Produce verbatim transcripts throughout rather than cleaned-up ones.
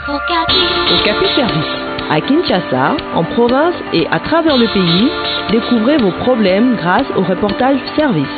Okapi Service. À Kinshasa, en province et à travers le pays, découvrez vos problèmes grâce au reportage service.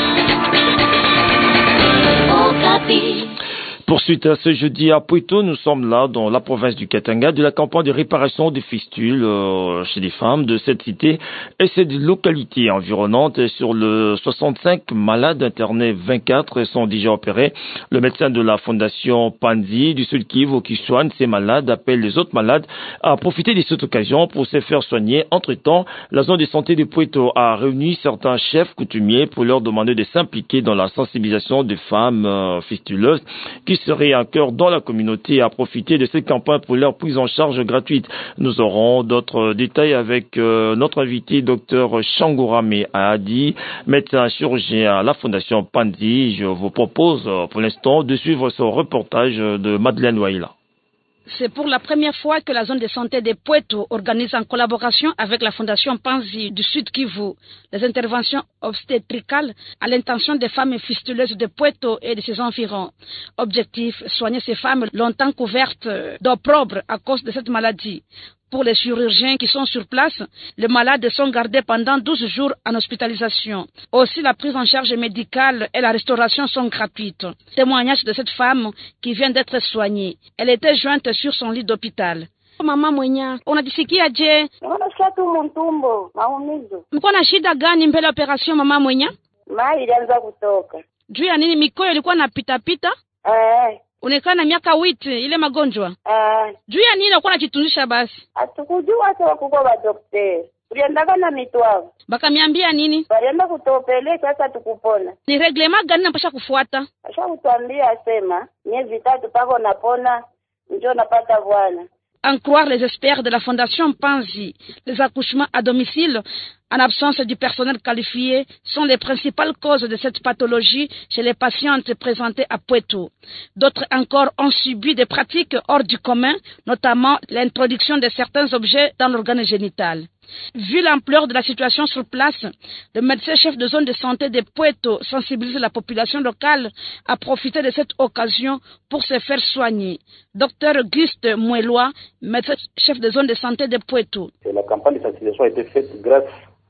Okapi. Poursuite à ce jeudi à Pweto, nous sommes là dans la province du Katanga de la campagne de réparation des fistules euh, chez les femmes de cette cité et cette localité environnante. Et sur le soixante-cinq malades internés, vingt-quatre sont déjà opérés. Le médecin de la fondation Panzi du Sud Kivu qui soigne ces malades appelle les autres malades à profiter de cette occasion pour se faire soigner. Entre-temps, la zone de santé de Pweto a réuni certains chefs coutumiers pour leur demander de s'impliquer dans la sensibilisation des femmes euh, fistuleuses qui serait un cœur dans la communauté à profiter de cette campagne pour leur prise en charge gratuite. Nous aurons d'autres détails avec euh, notre invité, docteur Changourame Adi, médecin chirurgien à la Fondation Panzi. Je vous propose euh, pour l'instant de suivre ce reportage de Madeleine Waila. C'est pour la première fois que la zone de santé de Pweto organise en collaboration avec la Fondation Panzi du Sud Kivu les interventions obstétricales à l'intention des femmes fistuleuses de Pweto et de ses environs. Objectif, soigner ces femmes longtemps couvertes d'opprobre à cause de cette maladie. Pour les chirurgiens qui sont sur place, les malades sont gardés pendant douze jours en hospitalisation. Aussi, la prise en charge médicale et la restauration sont gratuites. Témoignage de cette femme qui vient d'être soignée. Elle était jointe sur son lit d'hôpital. Mama Mwenya, unajisikia je? Unasikia tu mtumbo, maumivu. Mko na shida gani mbele ya operation Mama Mwenya? Mai ilianza kutoka. Juu ya nini mikoyo ilikuwa na pita pita? Eh. Unaekana miaka witi ile magonjwa? Eh. Juu ya nini unakuwa unajitunzisha basi? Atukujua sawa kuko ba daktari. Uliendaka na mitwao. Baka miambia nini? Balienda kutopele sasa tukupona. Ni reglement gani napasha kufuata? Asha kutuambia asema miezi tatu pako napona njoo napata bwana. En croire les experts de la Fondation Panzi, les accouchements à domicile, en absence du personnel qualifié, sont les principales causes de cette pathologie chez les patientes présentées à Pweto. D'autres encore ont subi des pratiques hors du commun, notamment l'introduction de certains objets dans l'organe génital. Vu l'ampleur de la situation sur place, le médecin-chef de zone de santé de Pweto sensibilise la population locale à profiter de cette occasion pour se faire soigner. Docteur Auguste Mouelois, médecin-chef de zone de santé de Pweto. La campagne de sensibilisation a été faite grâce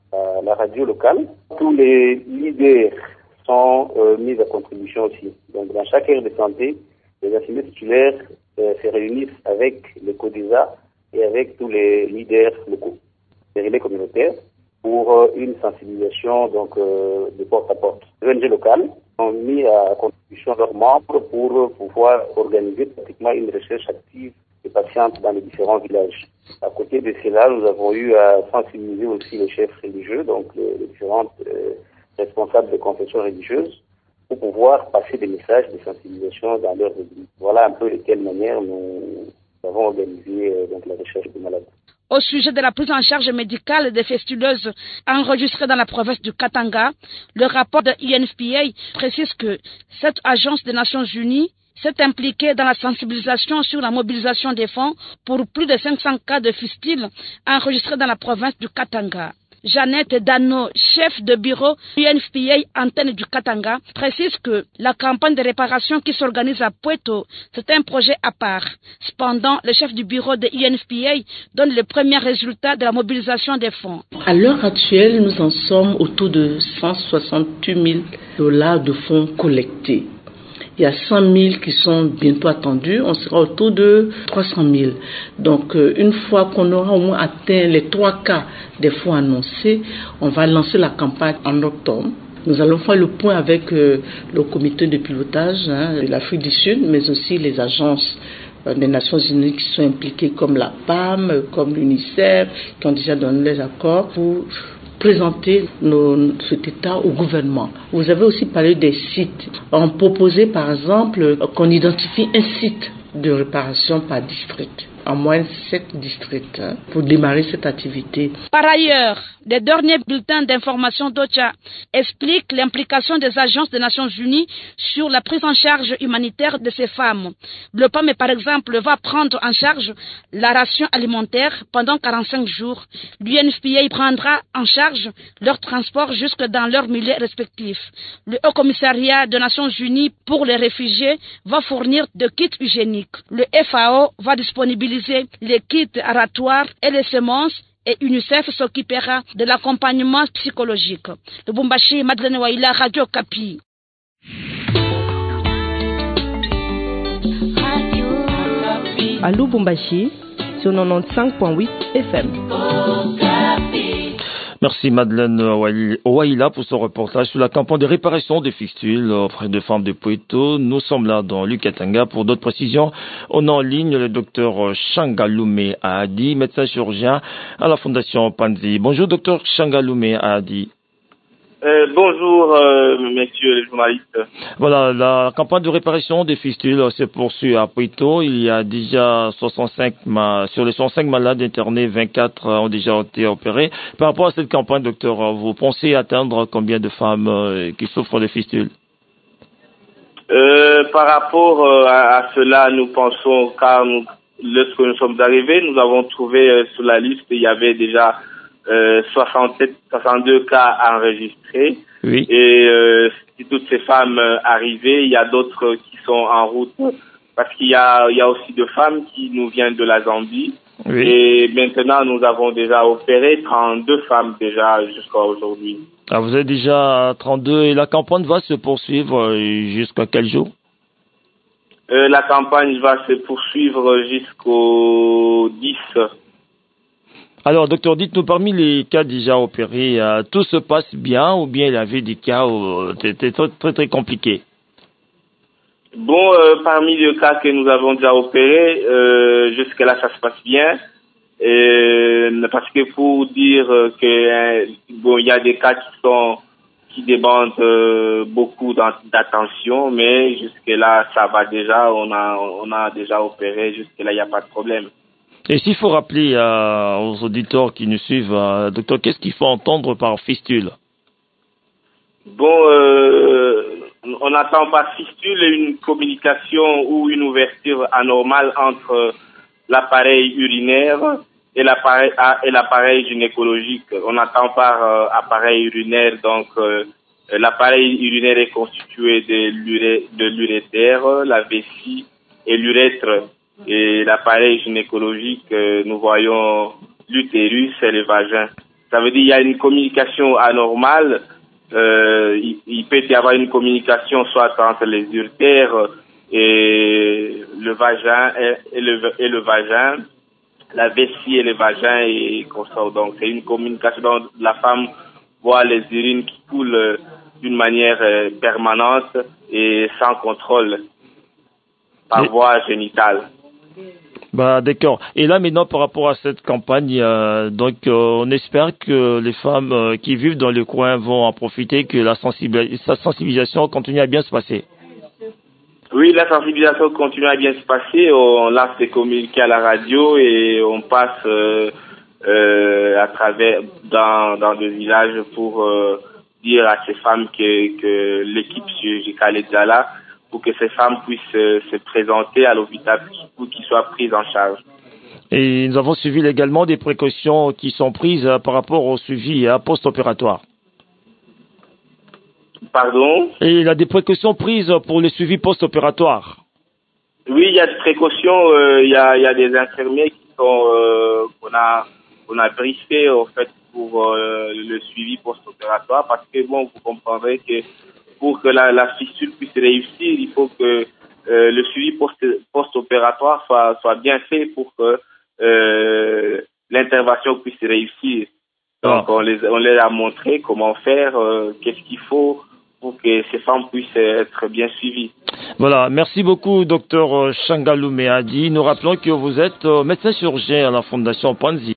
à la radio locale. Tous les leaders sont euh, mis à contribution aussi. Donc dans chaque aire de santé, les infirmiers titulaires euh, se réunissent avec les CODESA et avec tous les leaders locaux, les relais communautaires, pour euh, une sensibilisation donc euh, de porte à porte. Les O N G locales ont mis à contribution leurs membres pour pouvoir organiser pratiquement une recherche active des patientes dans les différents villages. À côté de cela, nous avons eu à sensibiliser aussi les chefs religieux, donc les, les différents euh, responsables de confessions religieuses, pour pouvoir passer des messages de sensibilisation dans leurs églises. Voilà un peu de quelle manière nous avons organisé euh, donc la recherche des malades. Au sujet de la prise en charge médicale des fistuleuses enregistrées dans la province du Katanga, le rapport de I N F P A précise que cette agence des Nations Unies s'est impliquée dans la sensibilisation sur la mobilisation des fonds pour plus de cinq cents cas de fistules enregistrés dans la province du Katanga. Jeannette Dano, chef de bureau U N F P A antenne du Katanga, précise que la campagne de réparation qui s'organise à Pweto, c'est un projet à part. Cependant, le chef du bureau de U N F P A donne les premiers résultats de la mobilisation des fonds. À l'heure actuelle, nous en sommes autour de cent soixante-huit mille dollars de fonds collectés. Il y a cent mille qui sont bientôt attendus, on sera autour de trois cent mille. Donc, euh, une fois qu'on aura au moins atteint les trois cas des fonds annoncés, on va lancer la campagne en octobre. Nous allons faire le point avec euh, le comité de pilotage hein, de l'Afrique du Sud, mais aussi les agences euh, des Nations Unies qui sont impliquées comme la P A M, comme l'UNICEF, qui ont déjà donné les accords pour présenter nos, cet état au gouvernement. Vous avez aussi parlé des sites. On proposait par exemple qu'on identifie un site de réparation par district. en moins sept districts hein, pour démarrer cette activité. Par ailleurs, les derniers bulletins d'information d'OCHA expliquent l'implication des agences des Nations Unies sur la prise en charge humanitaire de ces femmes. Le P A M, par exemple, va prendre en charge la ration alimentaire pendant quarante-cinq jours. L'U N F P A prendra en charge leur transport jusque dans leurs milieux respectifs. Le Haut Commissariat des Nations Unies pour les réfugiés va fournir de kits hygiéniques. Le F A O va disponibiliser les kits aratoires et les semences et UNICEF s'occupera de l'accompagnement psychologique. Le Lubumbashi, Madeleine Waila, Radio Kapi. À Lubumbashi, sur quatre-vingt-quinze point huit F M. Merci Madeleine Waila pour ce reportage sur la campagne de réparation des fistules auprès de femmes de Poeto. Nous sommes là dans Lukatanga. Pour d'autres précisions, on a en ligne le docteur Changalume Ahadi, médecin chirurgien à la Fondation Panzi. Bonjour docteur Changalume Ahadi. Euh, bonjour, euh, messieurs les journalistes. Voilà, la campagne de réparation des fistules se poursuit à Poeto. Il y a déjà soixante-cinq, sur les soixante-cinq malades internés, vingt-quatre ont déjà été opérés. Par rapport à cette campagne, docteur, vous pensez atteindre combien de femmes euh, qui souffrent de fistules? euh, Par rapport euh, à, à cela, nous pensons, car nous, lorsque nous sommes arrivés, nous avons trouvé euh, sur la liste, il y avait déjà Euh, soixante-sept, soixante-deux cas enregistrés. Oui. Et euh, si toutes ces femmes euh, arrivées, il y a d'autres qui sont en route. Parce qu'il y a, il y a aussi des femmes qui nous viennent de la Zambie. Oui. Et maintenant, nous avons déjà opéré trente-deux femmes déjà jusqu'à aujourd'hui. Ah, vous êtes déjà à trente-deux et la campagne va se poursuivre jusqu'à quel jour? Euh, la campagne va se poursuivre jusqu'au dix. Alors, docteur, dites-nous, parmi les cas déjà opérés, euh, tout se passe bien ou bien il y avait des cas où c'était très, très, très compliqué? Bon, euh, parmi les cas que nous avons déjà opérés, euh, jusque-là, ça se passe bien. Et, parce que pour dire que euh, bon, il y a des cas qui sont qui demandent euh, beaucoup d'attention, mais jusque-là, ça va déjà. On a on a déjà opéré. Jusque-là, il n'y a pas de problème. Et s'il faut rappeler euh, aux auditeurs qui nous suivent, euh, docteur, qu'est-ce qu'il faut entendre par fistule? Bon, euh, on n'attend pas fistule une communication ou une ouverture anormale entre l'appareil urinaire et l'appareil et l'appareil gynécologique. On attend par euh, appareil urinaire, donc euh, l'appareil urinaire est constitué de l'urétère, la vessie et l'urètre. Et l'appareil gynécologique, euh, nous voyons l'utérus et le vagin. Ça veut dire qu'il y a une communication anormale. Euh, il, il peut y avoir une communication soit entre les urétères et le vagin et, et, le, et le vagin, la vessie et le vagin et comme ça. Donc c'est une communication dont la femme voit les urines qui coulent d'une manière euh, permanente et sans contrôle par et... voie génitale. Bah d'accord. Et là maintenant par rapport à cette campagne, euh, donc euh, on espère que les femmes euh, qui vivent dans le coin vont en profiter, que la, sensibilis- sa sensibilisation continue à bien se passer. Oui, la sensibilisation continue à bien se passer. On lance des communiqués à la radio et on passe euh, euh, à travers dans dans des villages pour euh, dire à ces femmes que que l'équipe chirurgicale est déjà là, pour que ces femmes puissent euh, se présenter à l'hôpital pour qu'ils soient prises en charge. Et nous avons suivi également des précautions qui sont prises euh, par rapport au suivi euh, post-opératoire. Pardon? Et il y a des précautions prises pour le suivi post-opératoire. Oui, il y a des précautions. Euh, il y a il y a des infirmiers qui sont euh, qu'on a qu'on a briefé en fait pour euh, le suivi post-opératoire, parce que bon, vous comprendrez que pour que la, la fistule puisse réussir, il faut que euh, le suivi post, post-opératoire soit, soit bien fait pour que euh, l'intervention puisse réussir. Donc, ah. on, les, on les a montré comment faire, euh, qu'est-ce qu'il faut pour que ces femmes puissent être bien suivies. Voilà, merci beaucoup, docteur Changalume Ahadi. Nous rappelons que vous êtes médecin chirurgien à la Fondation Panzi.